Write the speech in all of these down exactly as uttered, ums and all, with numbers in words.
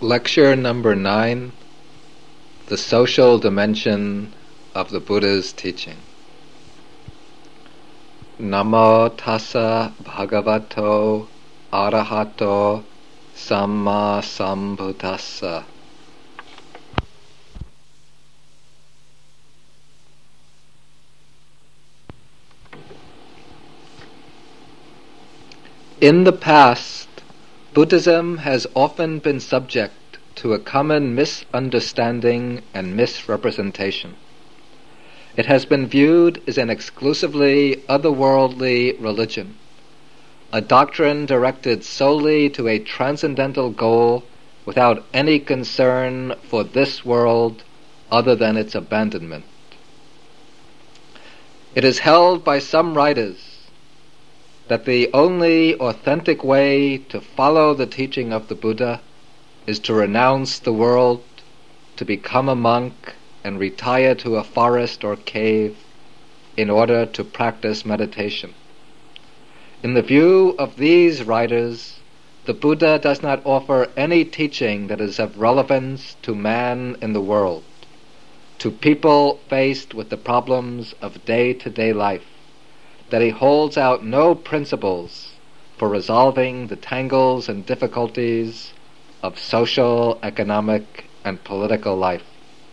Lecture number nine, the social dimension of the Buddha's teaching. Namo tassa bhagavato arahato samma sambuddhassa. In the past, Buddhism has often been subject to a common misunderstanding and misrepresentation. It has been viewed as an exclusively otherworldly religion, a doctrine directed solely to a transcendental goal without any concern for this world other than its abandonment. It is held by some writers that the only authentic way to follow the teaching of the Buddha is to renounce the world, to become a monk and retire to a forest or cave in order to practice meditation. In the view of these writers, the Buddha does not offer any teaching that is of relevance to man in the world, to people faced with the problems of day-to-day life, that he holds out no principles for resolving the tangles and difficulties of social, economic, and political life.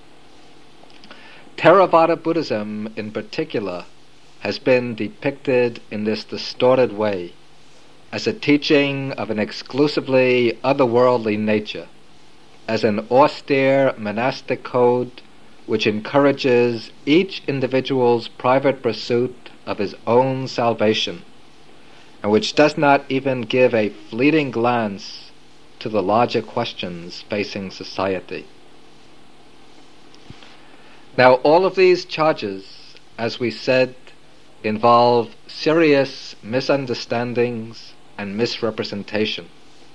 Theravada Buddhism, in particular, has been depicted in this distorted way as a teaching of an exclusively otherworldly nature, as an austere monastic code which encourages each individual's private pursuit of his own salvation, and which does not even give a fleeting glance to the larger questions facing society. Now, all of these charges, as we said, involve serious misunderstandings and misrepresentation.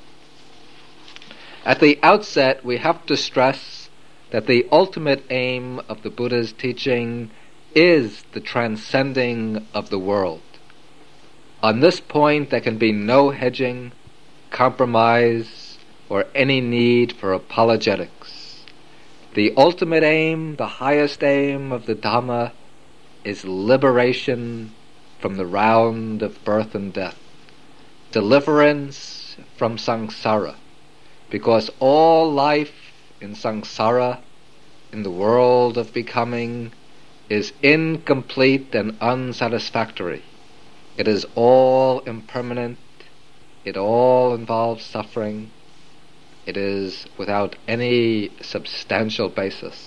At the outset, we have to stress that the ultimate aim of the Buddha's teaching is the transcending of the world. On this point, there can be no hedging, compromise, or any need for apologetics. The ultimate aim, the highest aim of the Dhamma, is liberation from the round of birth and death, deliverance from samsara, because all life in samsara, in the world of becoming, is incomplete and unsatisfactory. It is all impermanent. It all involves suffering. It is without any substantial basis.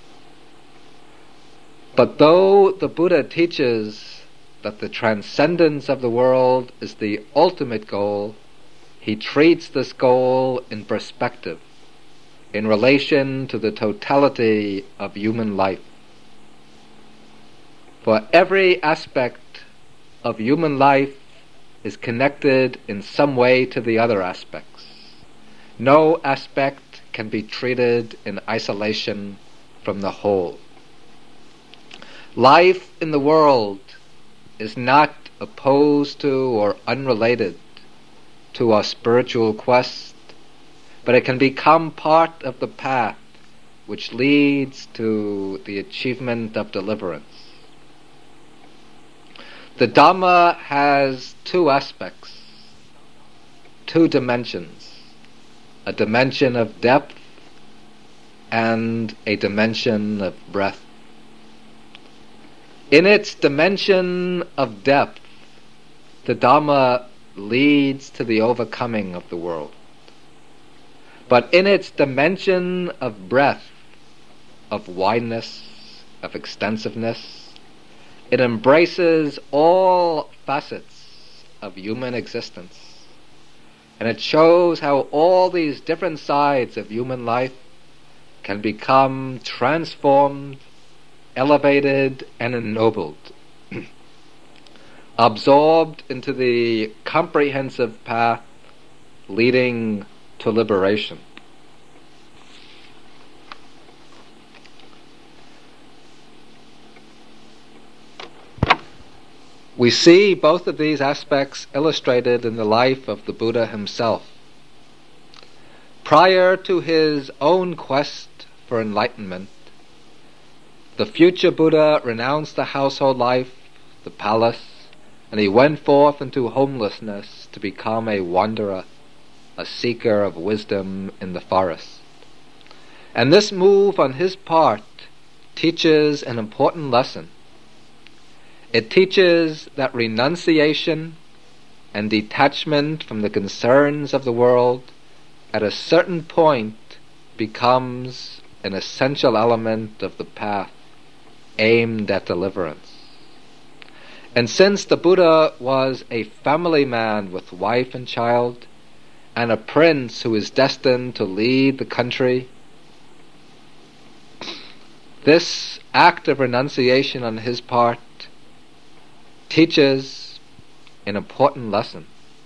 But though the Buddha teaches that the transcendence of the world is the ultimate goal, he treats this goal in perspective, in relation to the totality of human life. For every aspect of human life is connected in some way to the other aspects. No aspect can be treated in isolation from the whole. Life in the world is not opposed to or unrelated to our spiritual quest, but it can become part of the path which leads to the achievement of deliverance. The Dhamma has two aspects, two dimensions, a dimension of depth and a dimension of breadth. In its dimension of depth, the Dhamma leads to the overcoming of the world. But in its dimension of breadth, of wideness, of extensiveness, it embraces all facets of human existence, and it shows how all these different sides of human life can become transformed, elevated, and ennobled, absorbed into the comprehensive path leading to liberation. We see both of these aspects illustrated in the life of the Buddha himself. Prior to his own quest for enlightenment, the future Buddha renounced the household life, the palace, and he went forth into homelessness to become a wanderer, a seeker of wisdom in the forest. And this move on his part teaches an important lesson. It teaches that renunciation and detachment from the concerns of the world at a certain point becomes an essential element of the path aimed at deliverance. And since the Buddha was a family man with wife and child, and a prince who is destined to lead the country, this act of renunciation on his part teaches an important lesson.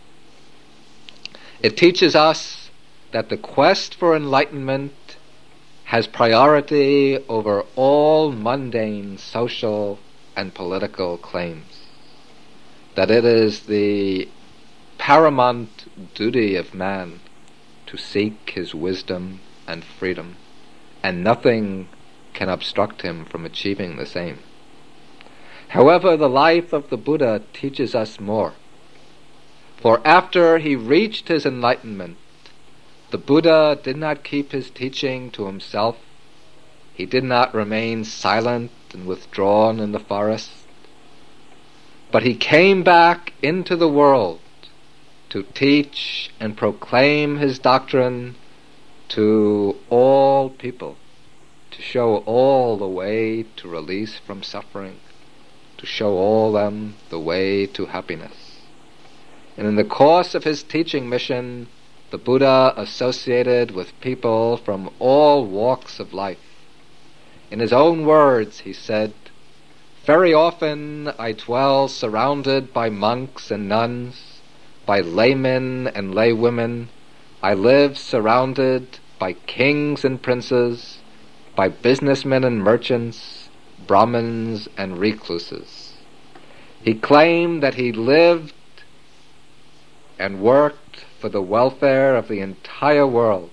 It teaches us that the quest for enlightenment has priority over all mundane social and political claims, that it is the paramount duty of man to seek his wisdom and freedom, and nothing can obstruct him from achieving the same. However, the life of the Buddha teaches us more. For after he reached his enlightenment, the Buddha did not keep his teaching to himself. He did not remain silent and withdrawn in the forest, but he came back into the world to teach and proclaim his doctrine to all people, to show all the way to release from suffering, to show all them the way to happiness. And in the course of his teaching mission, the Buddha associated with people from all walks of life. In his own words, he said, "Very often I dwell surrounded by monks and nuns, by laymen and laywomen. I live surrounded by kings and princes, by businessmen and merchants, Brahmins and recluses." He claimed that he lived and worked for the welfare of the entire world.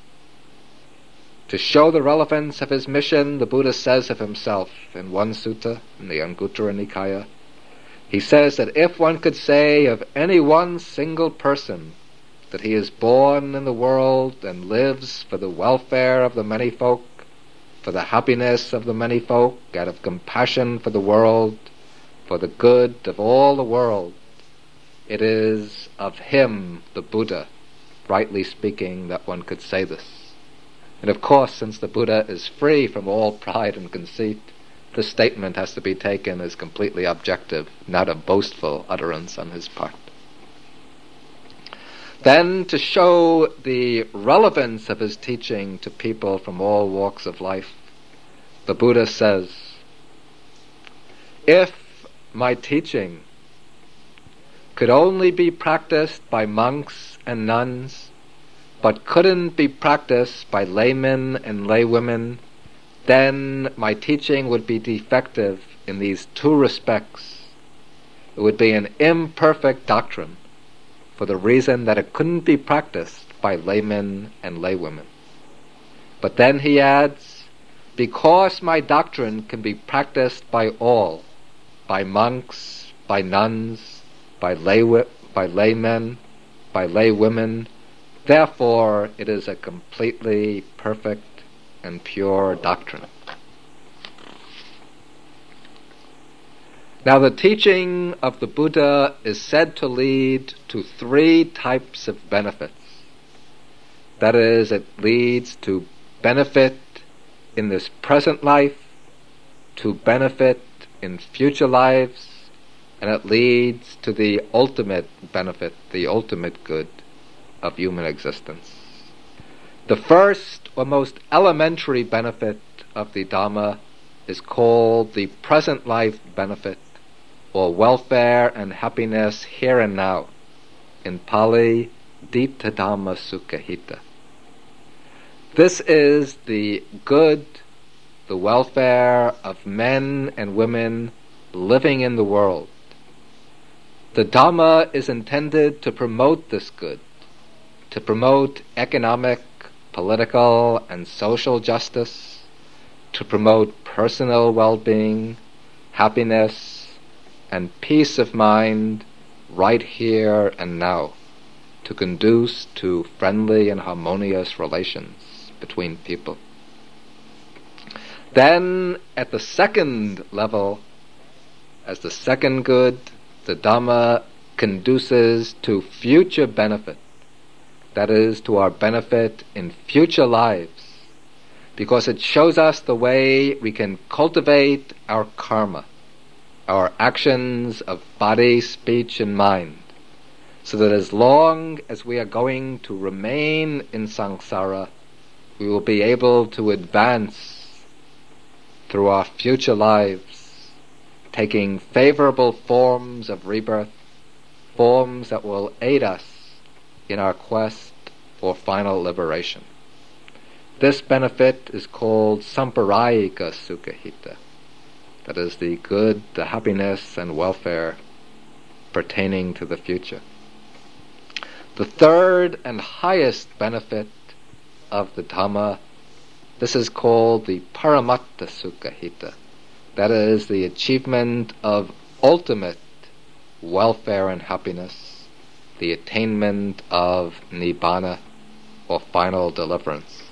To show the relevance of his mission, the Buddha says of himself in one sutta, in the Anguttara Nikaya, he says that if one could say of any one single person that he is born in the world and lives for the welfare of the many folk, for the happiness of the many folk, out of compassion for the world, for the good of all the world, it is of him, the Buddha, rightly speaking, that one could say this. And of course, since the Buddha is free from all pride and conceit, this statement has to be taken as completely objective, not a boastful utterance on his part. Then, to show the relevance of his teaching to people from all walks of life, the Buddha says, "If my teaching could only be practiced by monks and nuns, but couldn't be practiced by laymen and laywomen, then my teaching would be defective in these two respects. It would be an imperfect doctrine, for the reason that it couldn't be practiced by laymen and laywomen." But then he adds, "Because my doctrine can be practiced by all, by monks, by nuns, by lay by laymen, by laywomen, therefore it is a completely perfect and pure doctrine." Now, the teaching of the Buddha is said to lead to three types of benefits. That is, it leads to benefit in this present life, to benefit in future lives, and it leads to the ultimate benefit, the ultimate good of human existence. The first or most elementary benefit of the Dhamma is called the present life benefit, or welfare and happiness here and now. In Pali, Ditta Dhamma Sukha Hita. This is the good, the welfare of men and women living in the world. The Dhamma is intended to promote this good, to promote economic, political and social justice, to promote personal well-being, happiness, and peace of mind right here and now, to conduce to friendly and harmonious relations between people. Then, at the second level, as the second good, the Dhamma conduces to future benefit, that is, to our benefit in future lives, because it shows us the way we can cultivate our karma, our actions of body, speech, and mind, so that as long as we are going to remain in samsara, we will be able to advance through our future lives, taking favorable forms of rebirth, forms that will aid us in our quest for final liberation. This benefit is called samparayika sukhahita, that is the good, the happiness and welfare pertaining to the future. The third and highest benefit of the Dhamma, this is called the paramatta sukhahita, that is the achievement of ultimate welfare and happiness, the attainment of nibbana, or final deliverance.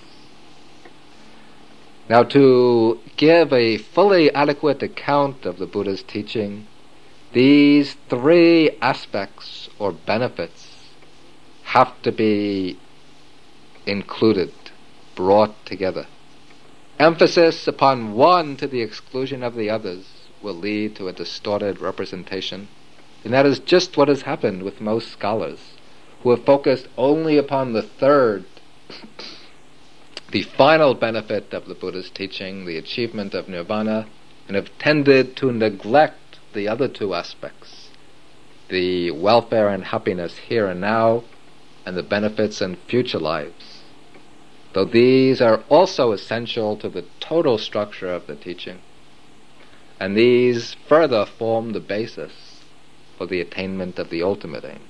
Now, to give a fully adequate account of the Buddha's teaching, these three aspects or benefits have to be included, brought together. Emphasis upon one to the exclusion of the others will lead to a distorted representation, and that is just what has happened with most scholars, who have focused only upon the third, the final benefit of the Buddha's teaching, the achievement of nirvana, and have tended to neglect the other two aspects, the welfare and happiness here and now, and the benefits in future lives, though these are also essential to the total structure of the teaching, and these further form the basis for the attainment of the ultimate aim.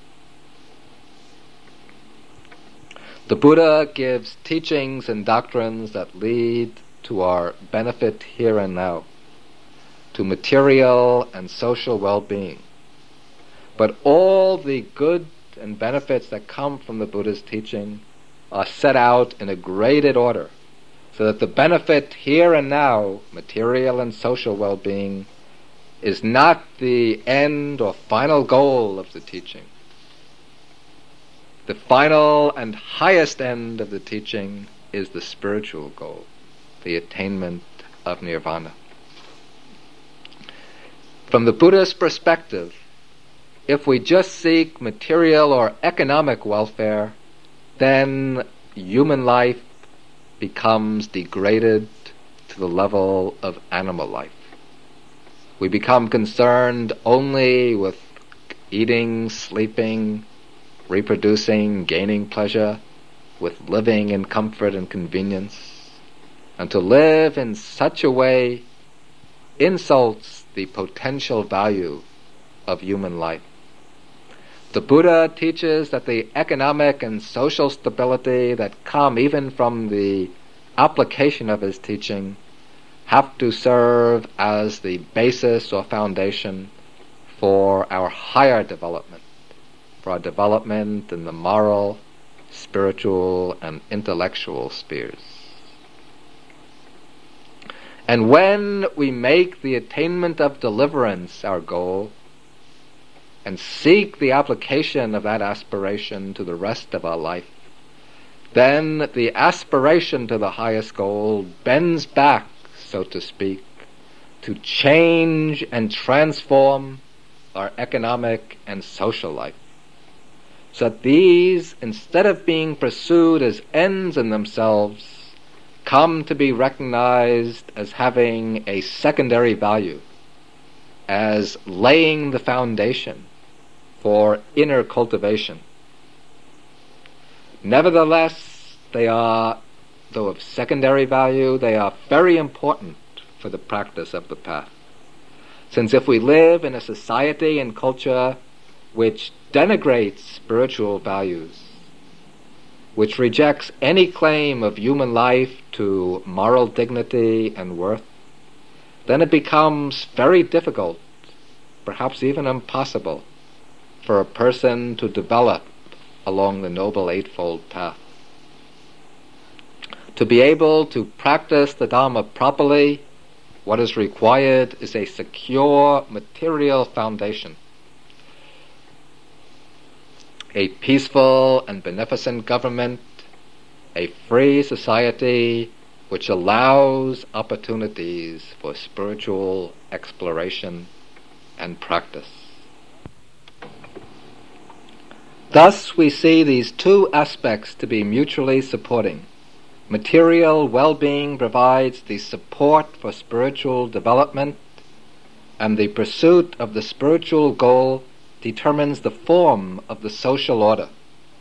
The Buddha gives teachings and doctrines that lead to our benefit here and now, to material and social well-being. But all the good and benefits that come from the Buddha's teaching are set out in a graded order, so that the benefit here and now, material and social well-being, is not the end or final goal of the teaching. The final and highest end of the teaching is the spiritual goal, the attainment of nirvana. From the Buddhist perspective, if we just seek material or economic welfare, then human life becomes degraded to the level of animal life. We become concerned only with eating, sleeping, reproducing, gaining pleasure, with living in comfort and convenience. And to live in such a way insults the potential value of human life. The Buddha teaches that the economic and social stability that come even from the application of his teaching have to serve as the basis or foundation for our higher development, for our development in the moral, spiritual, and intellectual spheres. And when we make the attainment of deliverance our goal, and seek the application of that aspiration to the rest of our life, then the aspiration to the highest goal bends back, so to speak, to change and transform our economic and social life, so that these, instead of being pursued as ends in themselves, come to be recognized as having a secondary value, as laying the foundation for inner cultivation. Nevertheless, they are, though of secondary value, they are very important for the practice of the path. Since if we live in a society and culture which denigrates spiritual values, which rejects any claim of human life to moral dignity and worth, then it becomes very difficult, perhaps even impossible, for a person to develop along the Noble Eightfold Path. To be able to practice the Dharma properly, what is required is a secure material foundation, a peaceful and beneficent government, a free society which allows opportunities for spiritual exploration and practice. Thus, we see these two aspects to be mutually supporting. Material well-being provides the support for spiritual development, and the pursuit of the spiritual goal determines the form of the social order.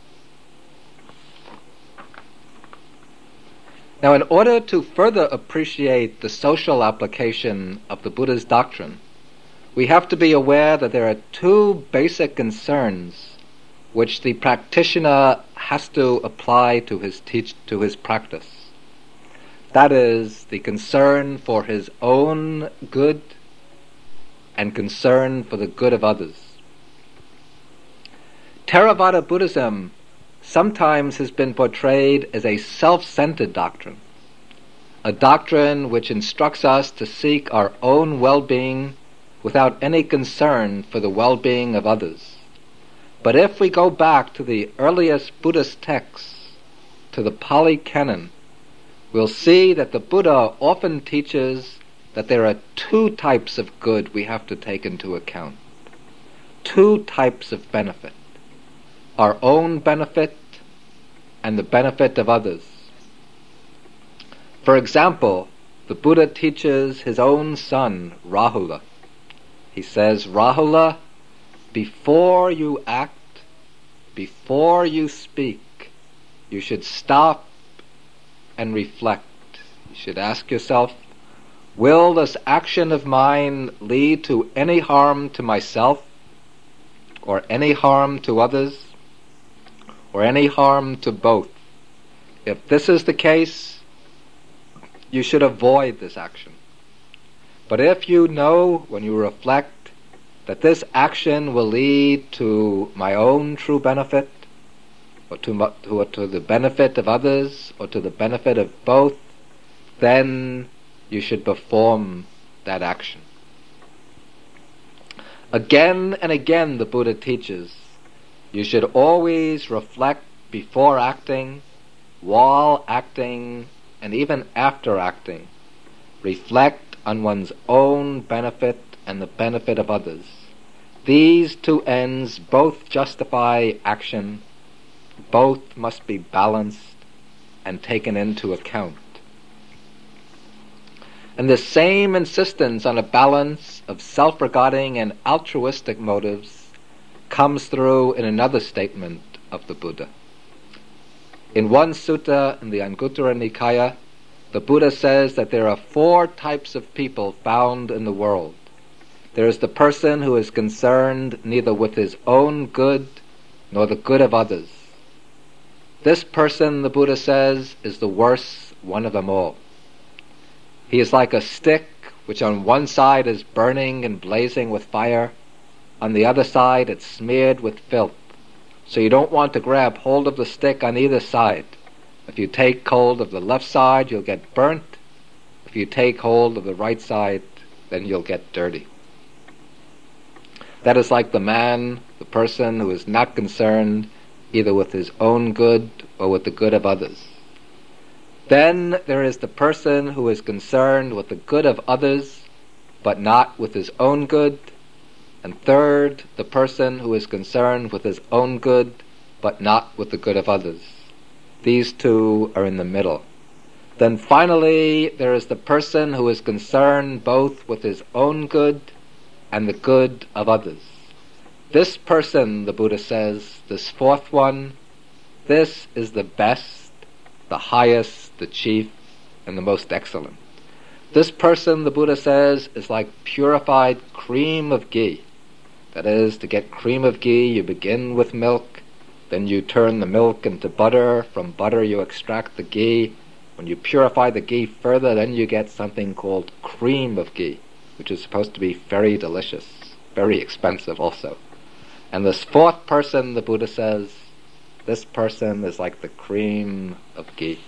Now, in order to further appreciate the social application of the Buddha's doctrine, we have to be aware that there are two basic concerns which the practitioner has to apply to his teach to his practice. That is, the concern for his own good and concern for the good of others. Theravada Buddhism sometimes has been portrayed as a self-centered doctrine, a doctrine which instructs us to seek our own well-being without any concern for the well-being of others. But if we go back to the earliest Buddhist texts, to the Pali Canon, we'll see that the Buddha often teaches that there are two types of good we have to take into account, two types of benefit: our own benefit and the benefit of others. For example, the Buddha teaches his own son, Rahula. He says, Rahula, before you act, before you speak, you should stop and reflect. You should ask yourself, will this action of mine lead to any harm to myself, or any harm to others, or any harm to both? If this is the case, you should avoid this action. But if you know, when you reflect, that this action will lead to my own true benefit, or to, my, to, or to the benefit of others, or to the benefit of both, then you should perform that action. Again and again the Buddha teaches, you should always reflect before acting, while acting, and even after acting. Reflect on one's own benefit and the benefit of others. These two ends both justify action, both must be balanced and taken into account. And the same insistence on a balance of self-regarding and altruistic motives comes through in another statement of the Buddha. In one sutta in the Anguttara Nikaya, the Buddha says that there are four types of people found in the world. There is the person who is concerned neither with his own good nor the good of others. This person, the Buddha says, is the worst one of them all. He is like a stick which on one side is burning and blazing with fire, on the other side it's smeared with filth. So you don't want to grab hold of the stick on either side. If you take hold of the left side, you'll get burnt. If you take hold of the right side, then you'll get dirty. That is like the man, the person who is not concerned either with his own good or with the good of others. Then there is the person who is concerned with the good of others, but not with his own good. And third, the person who is concerned with his own good, but not with the good of others. These two are in the middle. Then finally, there is the person who is concerned both with his own good and the good of others. This person, the Buddha says, this fourth one, this is the best, the highest, the chief, and the most excellent. This person, the Buddha says, is like purified cream of ghee. That is, to get cream of ghee, you begin with milk, Then you turn the milk into butter. From butter you extract the ghee. When you purify the ghee further, then you get something called cream of ghee, which is supposed to be very delicious, very expensive also. And this fourth person, the Buddha says, this person is like the cream of ghee.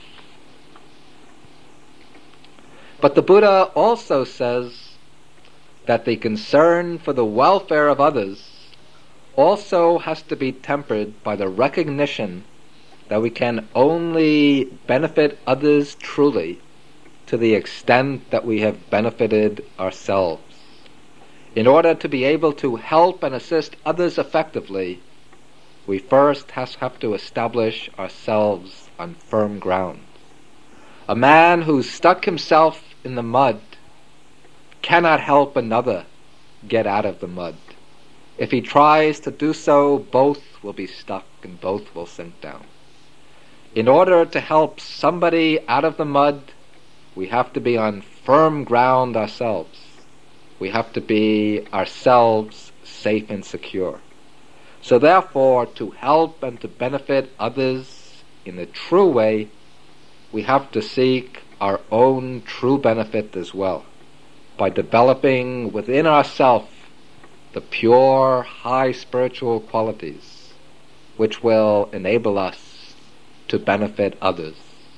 But the Buddha also says that the concern for the welfare of others also has to be tempered by the recognition that we can only benefit others truly to the extent that we have benefited ourselves. In order to be able to help and assist others effectively, we first have to establish ourselves on firm ground. A man who's stuck himself in the mud cannot help another get out of the mud. If he tries to do so, both will be stuck and both will sink down. In order to help somebody out of the mud, we have to be on firm ground ourselves. We have to be ourselves safe and secure. So therefore, to help and to benefit others in a true way, we have to seek our own true benefit as well, by developing within ourselves the pure, high spiritual qualities which will enable us to benefit others.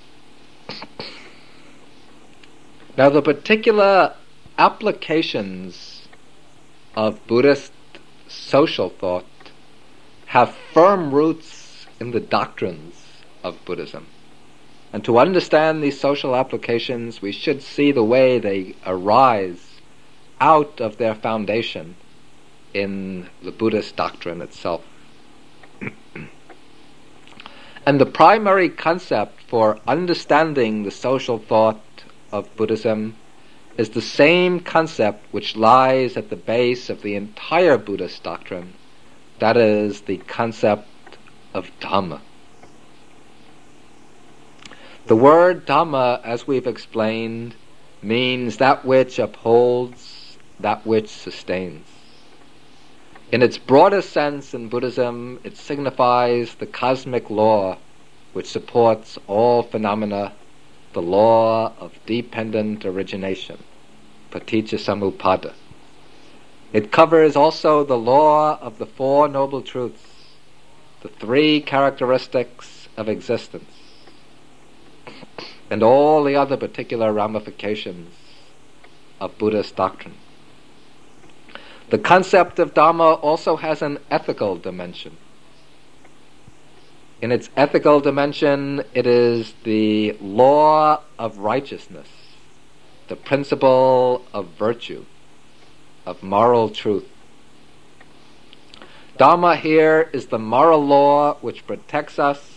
Now, the particular applications of Buddhist social thought have firm roots in the doctrines of Buddhism. And to understand these social applications, we should see the way they arise out of their foundation in the Buddhist doctrine itself. And the primary concept for understanding the social thought of Buddhism is the same concept which lies at the base of the entire Buddhist doctrine. That is the concept of Dhamma. The word Dhamma, as we've explained, means that which upholds, that which sustains. In its broadest sense in Buddhism, it signifies the cosmic law which supports all phenomena, the law of dependent origination, paticca samuppada. It covers also the law of the Four Noble Truths, the three characteristics of existence, and all the other particular ramifications of Buddhist doctrine. The concept of Dhamma also has an ethical dimension. In its ethical dimension, it is the law of righteousness, the principle of virtue, of moral truth. Dhamma here is the moral law which protects us,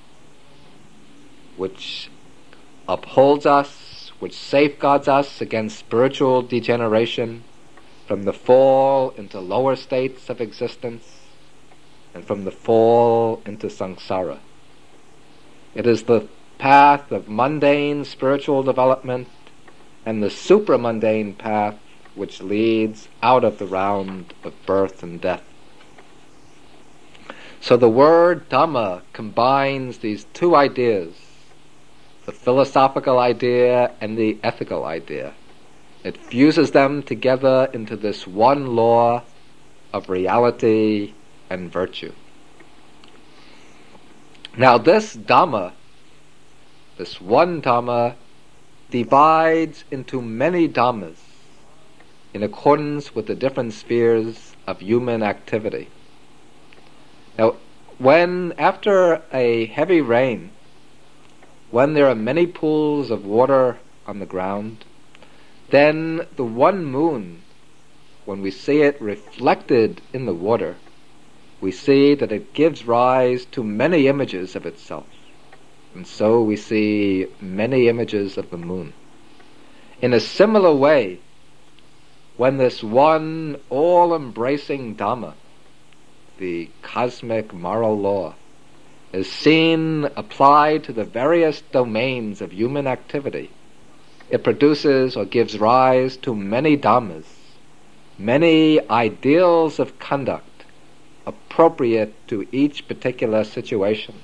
which upholds us, which safeguards us against spiritual degeneration, from the fall into lower states of existence, and from the fall into samsara. It is the path of mundane spiritual development and the supramundane path which leads out of the round of birth and death. So the word Dhamma combines these two ideas, the philosophical idea and the ethical idea. It fuses them together into this one law of reality and virtue. Now this Dhamma, this one Dhamma, divides into many Dhammas in accordance with the different spheres of human activity. Now, when, after a heavy rain, when there are many pools of water on the ground, then the one moon, when we see it reflected in the water, we see that it gives rise to many images of itself. And so we see many images of the moon. In a similar way, when this one all-embracing Dhamma, the cosmic moral law, is seen applied to the various domains of human activity, it produces or gives rise to many Dhammas, many ideals of conduct, appropriate to each particular situation.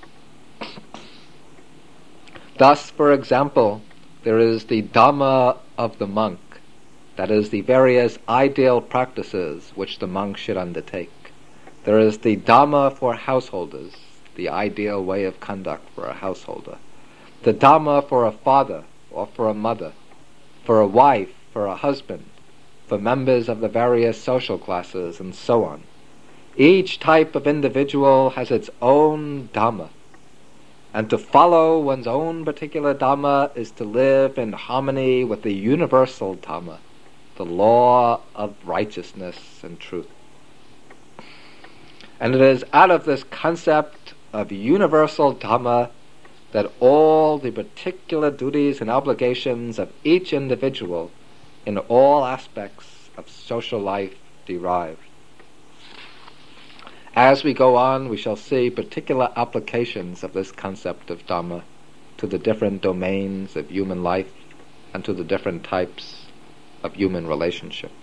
Thus, for example, there is the Dhamma of the monk, that is, the various ideal practices which the monk should undertake. There is the Dhamma for householders, the ideal way of conduct for a householder. The Dhamma for a father or for a mother, for a wife, for a husband, for members of the various social classes, and so on. Each type of individual has its own Dhamma, and to follow one's own particular Dhamma is to live in harmony with the universal Dhamma, the law of righteousness and truth. And it is out of this concept of universal Dhamma that all the particular duties and obligations of each individual in all aspects of social life derive. As we go on, we shall see particular applications of this concept of Dhamma to the different domains of human life and to the different types of human relationship.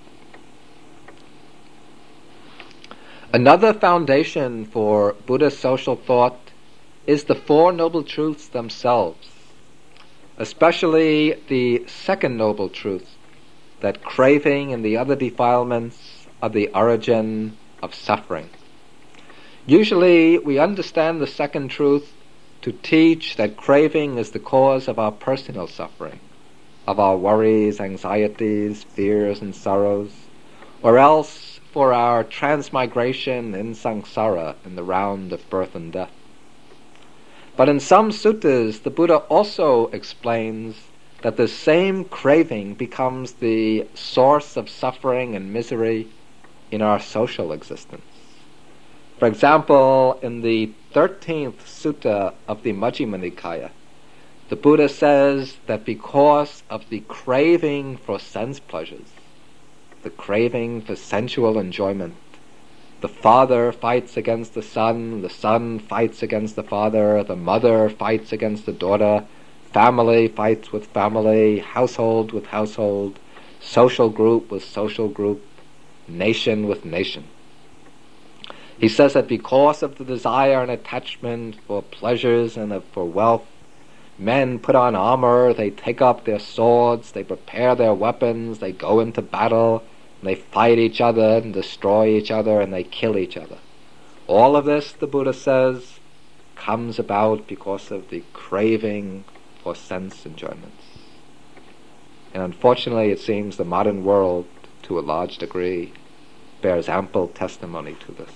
Another foundation for Buddhist social thought is the Four Noble Truths themselves, especially the second noble truth, that craving and the other defilements are the origin of suffering. Usually we understand the second truth to teach that craving is the cause of our personal suffering, of our worries, anxieties, fears, and sorrows, or else for our transmigration in samsara, in the round of birth and death. But in some suttas, the Buddha also explains that the same craving becomes the source of suffering and misery in our social existence. For example, in the thirteenth sutta of the Majjhima Nikaya, the Buddha says that because of the craving for sense pleasures, the craving for sensual enjoyment, the father fights against the son, the son fights against the father, the mother fights against the daughter, family fights with family, household with household, social group with social group, nation with nation. He says that because of the desire and attachment for pleasures and for wealth, men put on armor, they take up their swords, they prepare their weapons, they go into battle, and they fight each other and destroy each other and they kill each other. All of this, the Buddha says, comes about because of the craving for sense enjoyments. And unfortunately, it seems the modern world, to a large degree, bears ample testimony to this.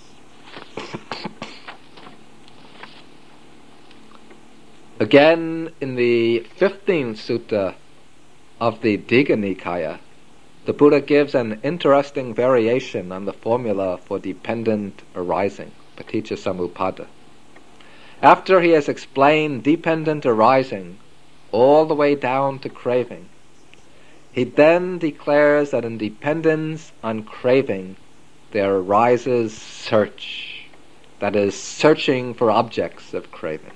Again, in the fifteenth sutta of the Digha Nikaya, the Buddha gives an interesting variation on the formula for dependent arising, paticca samuppada. After he has explained dependent arising all the way down to craving, he then declares that in dependence on craving there arises search, that is, searching for objects of craving.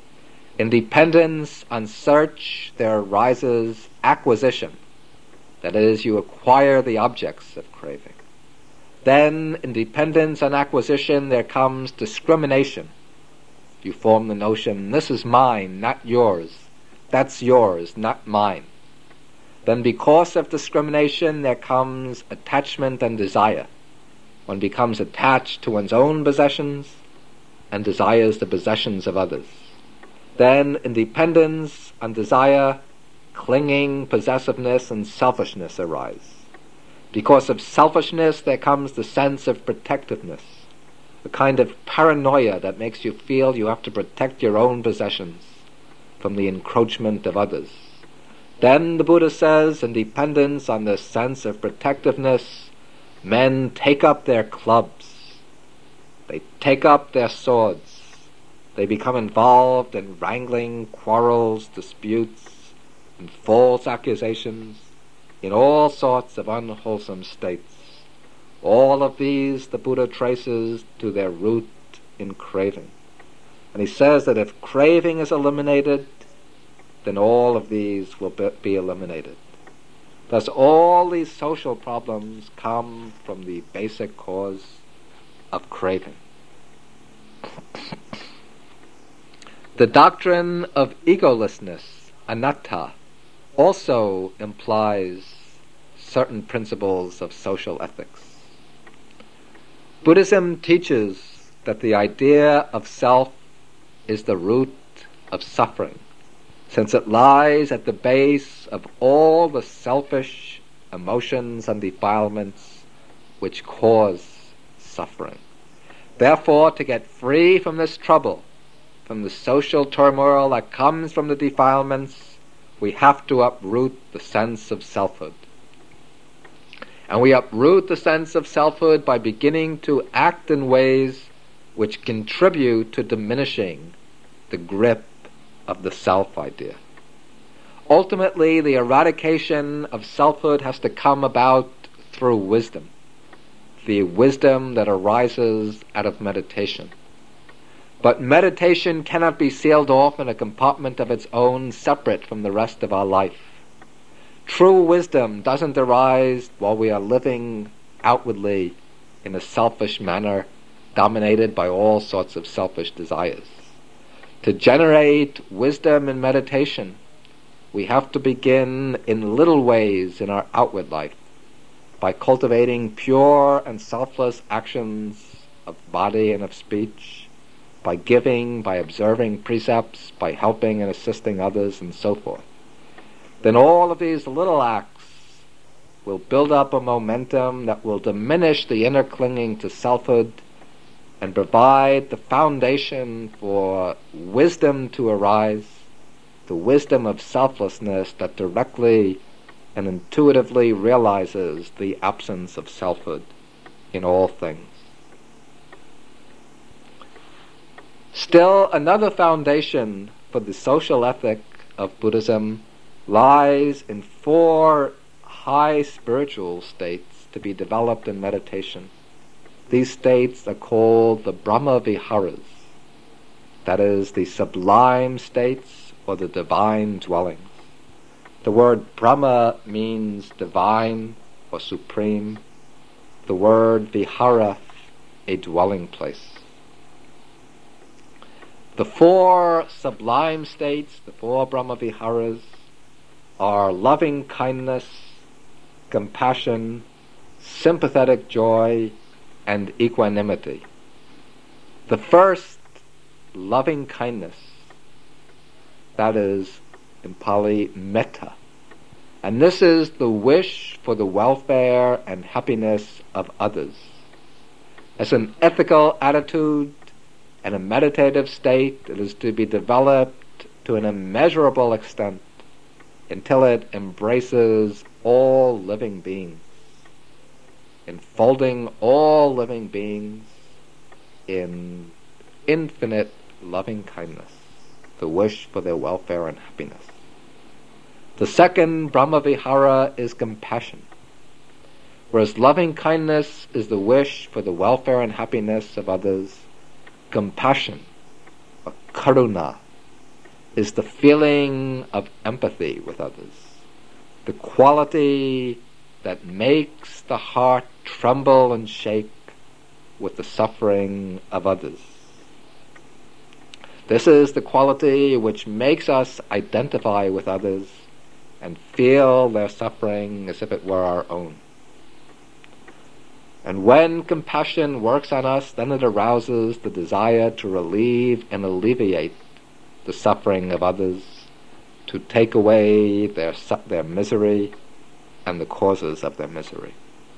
In dependence on search there arises acquisition, that is, you acquire the objects of craving. Then, in dependence on acquisition, there comes discrimination. You form the notion, this is mine, not yours. That's yours, not mine. Then, because of discrimination, there comes attachment and desire. One becomes attached to one's own possessions and desires the possessions of others. Then, in dependence on desire, clinging, possessiveness, and selfishness arise. Because of selfishness, there comes the sense of protectiveness, a kind of paranoia that makes you feel you have to protect your own possessions from the encroachment of others. Then, the Buddha says, in dependence on this sense of protectiveness, men take up their clubs, they take up their swords, they become involved in wrangling, quarrels, disputes, and false accusations, in all sorts of unwholesome states. All of these the Buddha traces to their root in craving. And he says that if craving is eliminated, then all of these will be eliminated. Thus all these social problems come from the basic cause of craving. The doctrine of egolessness, anatta, also implies certain principles of social ethics. Buddhism teaches that the idea of self is the root of suffering, since it lies at the base of all the selfish emotions and defilements which cause suffering. Therefore, to get free from this trouble, from the social turmoil that comes from the defilements, we have to uproot the sense of selfhood. And we uproot the sense of selfhood by beginning to act in ways which contribute to diminishing the grip of the self idea. Ultimately, the eradication of selfhood has to come about through wisdom, the wisdom that arises out of meditation. But meditation cannot be sealed off in a compartment of its own, separate from the rest of our life. True wisdom doesn't arise while we are living outwardly in a selfish manner, dominated by all sorts of selfish desires. To generate wisdom in meditation, we have to begin in little ways in our outward life, by cultivating pure and selfless actions of body and of speech, by giving, by observing precepts, by helping and assisting others, and so forth. Then all of these little acts will build up a momentum that will diminish the inner clinging to selfhood and provide the foundation for wisdom to arise, the wisdom of selflessness that directly and intuitively realizes the absence of selfhood in all things. Still, another foundation for the social ethic of Buddhism lies in four high spiritual states to be developed in meditation. These states are called the Brahma Viharas, that is, the sublime states or the divine dwellings. The word Brahma means divine or supreme. The word Vihara, a dwelling place. The four sublime states, the four Brahma Viharas, are loving kindness, compassion, sympathetic joy, and equanimity. The first, loving kindness, that is, in Pali, metta. And this is the wish for the welfare and happiness of others. As an ethical attitude and a meditative state, it is to be developed to an immeasurable extent until it embraces all living beings, enfolding all living beings in infinite loving kindness, the wish for their welfare and happiness. The second Brahma Vihara is compassion. Whereas loving kindness is the wish for the welfare and happiness of others, compassion, or karuna, is the feeling of empathy with others, the quality that makes the heart tremble and shake with the suffering of others. This is the quality which makes us identify with others and feel their suffering as if it were our own. And when compassion works on us, then it arouses the desire to relieve and alleviate the suffering of others, to take away their su- their misery and the causes of their misery.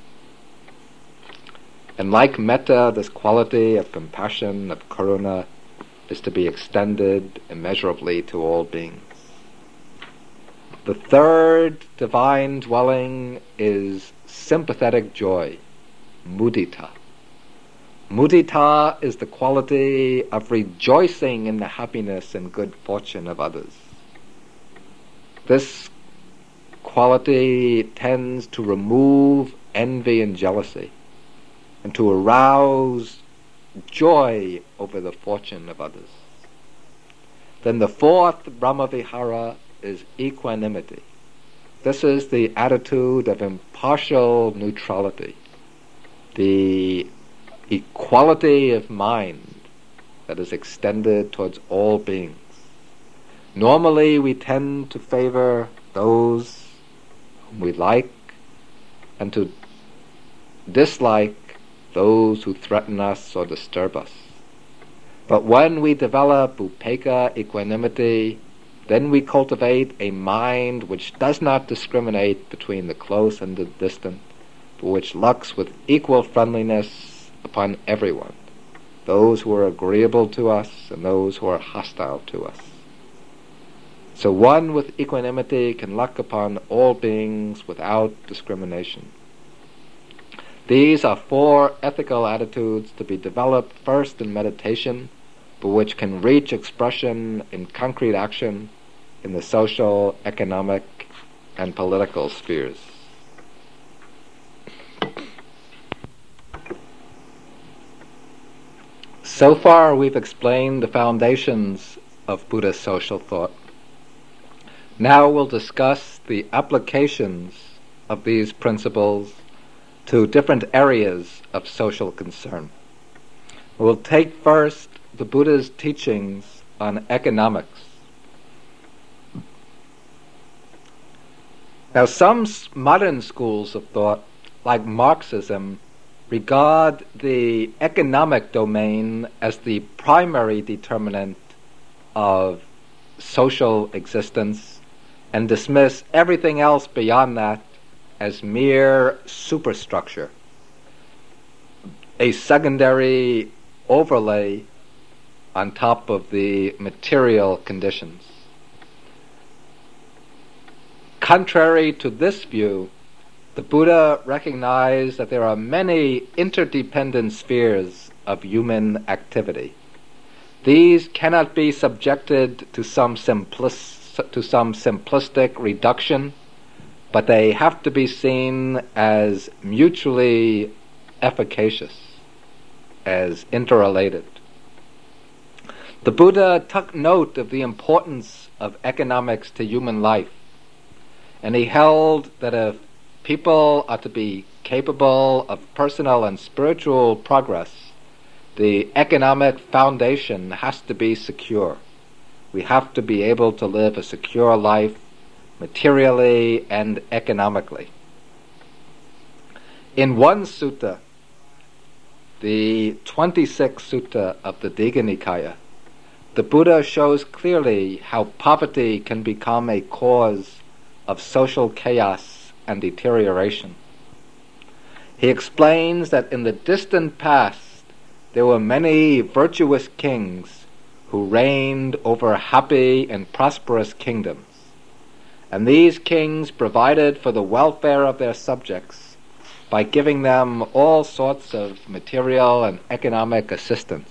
And like metta, this quality of compassion, of karuna, is to be extended immeasurably to all beings. The third divine dwelling is sympathetic joy, mudita. Mudita is the quality of rejoicing in the happiness and good fortune of others. This quality tends to remove envy and jealousy and to arouse joy over the fortune of others. Then the fourth Brahma Vihara is equanimity. This is the attitude of impartial neutrality, the equality of mind that is extended towards all beings. Normally we tend to favor those whom we like and to dislike those who threaten us or disturb us. But when we develop upekkha, equanimity, then we cultivate a mind which does not discriminate between the close and the distant, but which looks with equal friendliness upon everyone, those who are agreeable to us and those who are hostile to us. So one with equanimity can look upon all beings without discrimination. These are four ethical attitudes to be developed first in meditation, but which can reach expression in concrete action in the social, economic, and political spheres. So far we've explained the foundations of Buddhist social thought. Now we'll discuss the applications of these principles to different areas of social concern. We'll take first the Buddha's teachings on economics. Now, some modern schools of thought, like Marxism, regard the economic domain as the primary determinant of social existence and dismiss everything else beyond that as mere superstructure, a secondary overlay on top of the material conditions. Contrary to this view, the Buddha recognized that there are many interdependent spheres of human activity. These cannot be subjected to some simplis- to some simplistic reduction, but they have to be seen as mutually efficacious, as interrelated. The Buddha took note of the importance of economics to human life, and he held that if people are to be capable of personal and spiritual progress, the economic foundation has to be secure. We have to be able to live a secure life materially and economically. In one sutta, the twenty-sixth sutta of the Digha Nikaya, the Buddha shows clearly how poverty can become a cause of social chaos and deterioration. He explains that in the distant past there were many virtuous kings who reigned over happy and prosperous kingdoms, and these kings provided for the welfare of their subjects by giving them all sorts of material and economic assistance.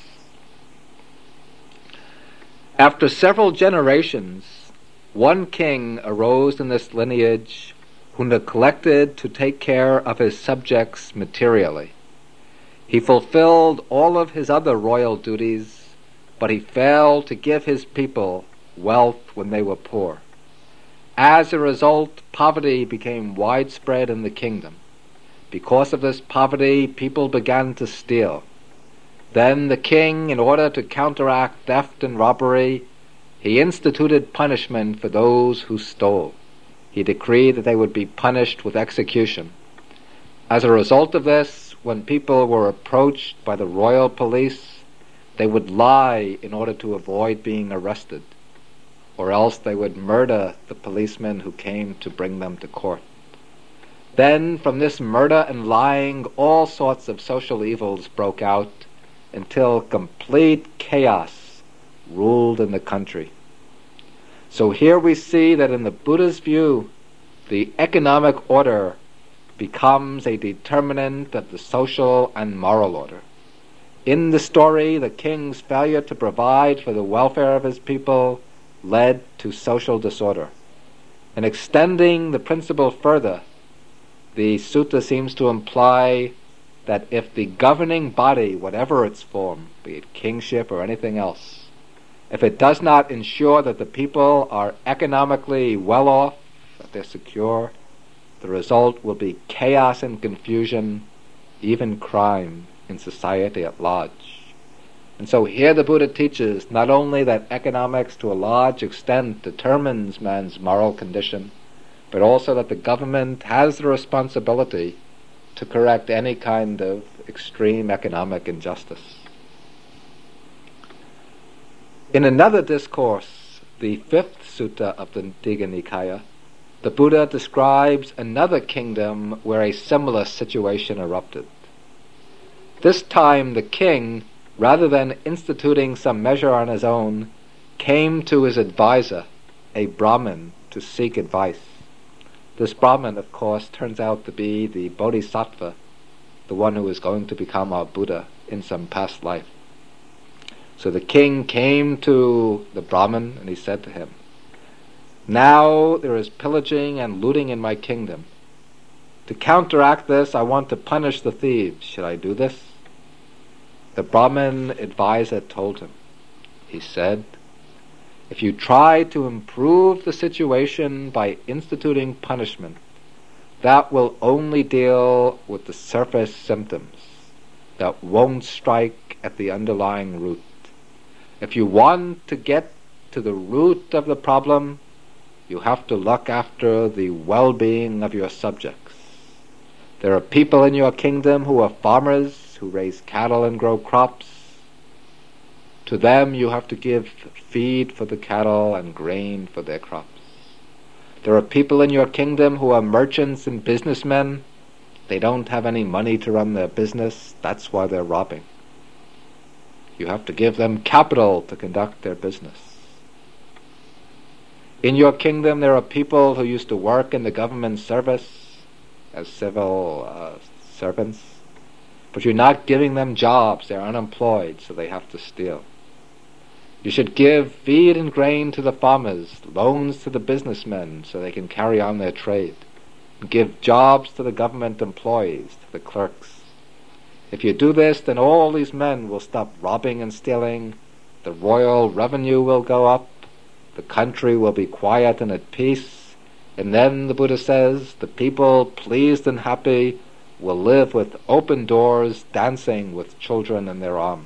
After several generations, one king arose in this lineage who neglected to take care of his subjects materially. He fulfilled all of his other royal duties, but he failed to give his people wealth when they were poor. As a result, poverty became widespread in the kingdom. Because of this poverty, people began to steal. Then the king, in order to counteract theft and robbery, he instituted punishment for those who stole. He decreed that they would be punished with execution. As a result of this, when people were approached by the royal police, they would lie in order to avoid being arrested, or else they would murder the policemen who came to bring them to court. Then, from this murder and lying, all sorts of social evils broke out until complete chaos ruled in the country. So here we see that in the Buddha's view, the economic order becomes a determinant of the social and moral order. In the story, the king's failure to provide for the welfare of his people led to social disorder. And extending the principle further, the sutta seems to imply that if the governing body, whatever its form, be it kingship or anything else, if it does not ensure that the people are economically well off, that they're secure, the result will be chaos and confusion, even crime in society at large. And so here the Buddha teaches not only that economics to a large extent determines man's moral condition, but also that the government has the responsibility to correct any kind of extreme economic injustice. In another discourse, the fifth sutta of the Digha Nikaya, the Buddha describes another kingdom where a similar situation erupted. This time the king, rather than instituting some measure on his own, came to his advisor, a Brahmin, to seek advice. This Brahmin, of course, turns out to be the Bodhisattva, the one who is going to become our Buddha in some past life. So the king came to the Brahmin and he said to him, "Now there is pillaging and looting in my kingdom. To counteract this, I want to punish the thieves. Should I do this?" The Brahmin advisor told him, he said, "If you try to improve the situation by instituting punishment, that will only deal with the surface symptoms. That won't strike at the underlying root. If you want to get to the root of the problem, you have to look after the well-being of your subjects. There are people in your kingdom who are farmers, who raise cattle and grow crops. To them you have to give feed for the cattle and grain for their crops. There are people in your kingdom who are merchants and businessmen. They don't have any money to run their business. That's why they're robbing. You have to give them capital to conduct their business. In your kingdom there are people who used to work in the government service as civil uh, servants, but you're not giving them jobs. They're unemployed, so they have to steal. You should give feed and grain to the farmers, loans to the businessmen so they can carry on their trade, and give jobs to the government employees, to the clerks. If you do this, then all these men will stop robbing and stealing, the royal revenue will go up, the country will be quiet and at peace, and then, the Buddha says, the people, pleased and happy, will live with open doors, dancing with children in their arms."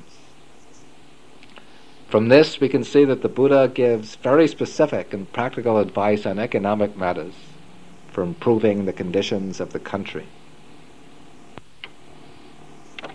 From this we can see that the Buddha gives very specific and practical advice on economic matters for improving the conditions of the country.